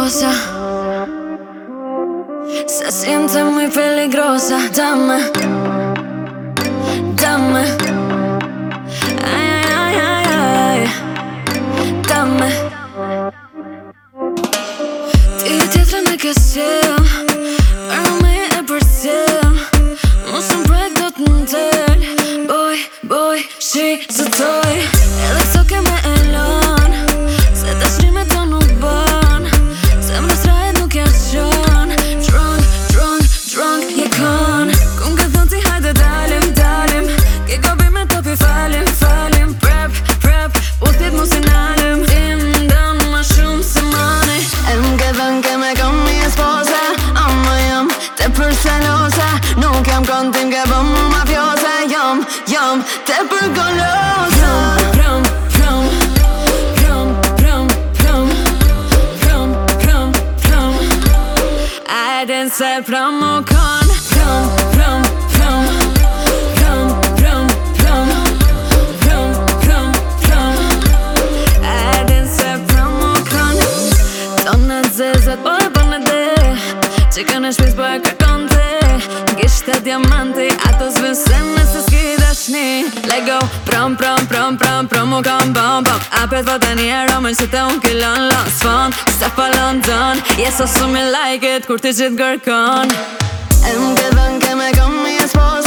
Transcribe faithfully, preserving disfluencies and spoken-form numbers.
cosa. Se siente muy peligrosa, dame, dame, ay, ay, ay, ay, dame. Ti tjetërën e ke sjell, për me e përsjell. Mos më prek do t'ndel, boj, boj, shi zëtoj. Edhe këso ke me elon, se dashrimet to nuk bën. Zemrës rajet nuk ja qon, drunk, drunk, drunk je kon. Kun ke thon ti hajde dalim, dalim. Ke gabime to pi falim, falim. Prep, prep, po thjet mos i nalim. Tim dan ma shumë se mani. E m'ke thën ke me kom një sposa, ama jam te për selosa. Nuk jam kontim ke bëm mu mafiosa. Jam, jam te për golosa. Prom, prom, prom, prom, prom, prom, prom, prom. Ajden se prom u kon. Prom, prom, prom, prom, prom, prom, prom, prom, prom. Ajden se prom u kon. Tonë zezat po e bën e de, që kanë e shpis po e kërkon te. Gishte diamanti, ato s'vësen nëse s'ki dashni. Let go, prom, prom, prom, prom, prom u kom bom, bom. Apet vota një aromën që te unë killon lon s'fon, se pa London. Yes, o su me like it, kur ti gjithë gërkon. E m'ke thën ke me kom një sposa.